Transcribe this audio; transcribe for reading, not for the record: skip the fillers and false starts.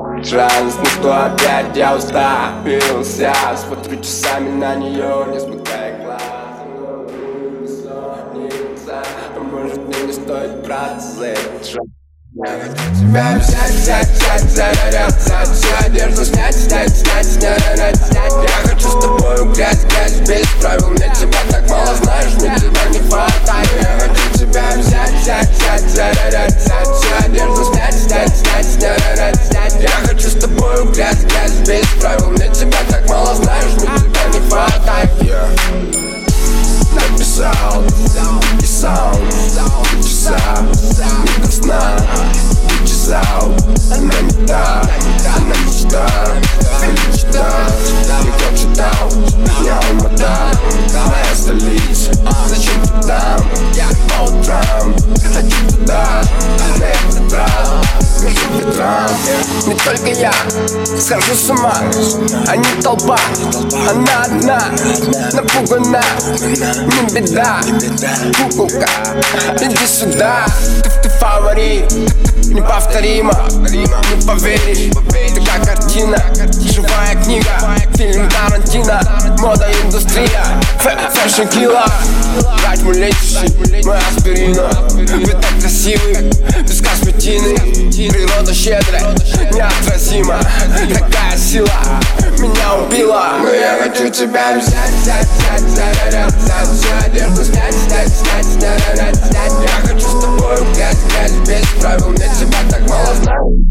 Шанс, ну что опять я уставился. Смотрю часами на нее, не смыкая глаз. Может, мне не стоит браться за этот шаг. Я хочу тебя взять, всю одежду снять, Я хочу с тобою грязь, без правил. Мне тебя так мало знаешь, мне тебя не хватает. Я хочу тебя взять, всю одежду снять, Я хочу с тобою грязь, без правил. Мне тебя так мало знаешь, мне тебя не хватает. Написал и саунд, часа, не до сна, вычесал. Она не та, она мечта, не прочитал, меня умотал. Моя столица, зачем ты там? По утрам, хочу туда, на этот раз, между ветрам. Не только я схожу с ума, а не толпа. Она одна, напугана, не беда, куколка, иди сюда. Ты фаворит, неповторимо, не поверишь. Ты как картина, живая книга, фильм Тарантино, мода индустрия, фэшн килла. Врач мой лечащий, мой аспирина. Вы так красивы, без косметины. Природа щедрая, неотразима. Такая сила меня убила. Но я хочу тебя взять, всю одежду снять, Я хочу с тобой грязь, без правил. Мне тебя так мало знаю.